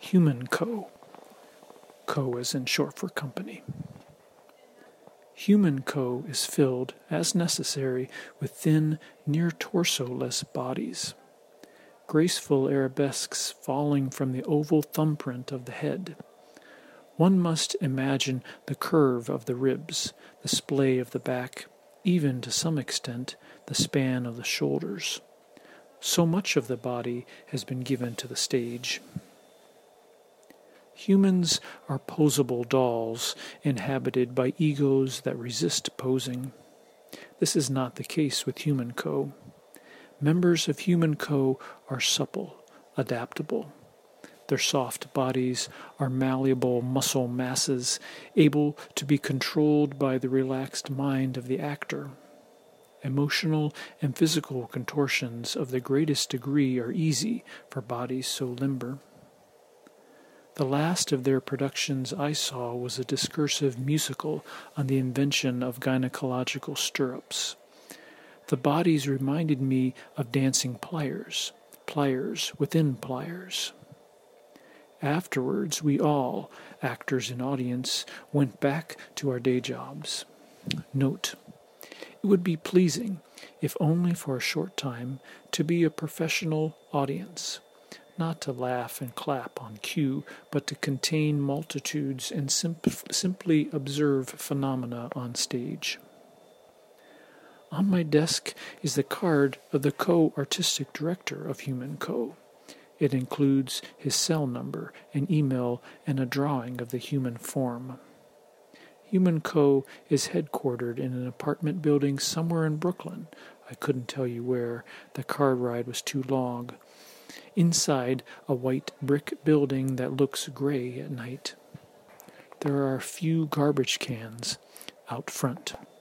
Human Co. Co as in short for company. Human Co is filled, as necessary, with thin, near-torso-less bodies. Graceful arabesques falling from the oval thumbprint of the head. One must imagine the curve of the ribs, the splay of the back, even to some extent the span of the shoulders. So much of the body has been given to the stage. Humans are posable dolls inhabited by egos that resist posing. This is not the case with Human Co. Members of Human Co are supple, adaptable. Their soft bodies are malleable muscle masses, able to be controlled by the relaxed mind of the actor. Emotional and physical contortions of the greatest degree are easy for bodies so limber. The last of their productions I saw was a discursive musical on the invention of gynecological stirrups. The bodies reminded me of dancing pliers, pliers within pliers. Afterwards, we all, actors and audience, went back to our day jobs. Note: it would be pleasing, if only for a short time, to be a professional audience, not to laugh and clap on cue, but to contain multitudes and simply observe phenomena on stage. On my desk is the card of the co-artistic director of Human Co. It includes his cell number, an email, and a drawing of the human form. Human Co. is headquartered in an apartment building somewhere in Brooklyn. I couldn't tell you where. The car ride was too long. Inside, a white brick building that looks gray at night. There are a few garbage cans out front.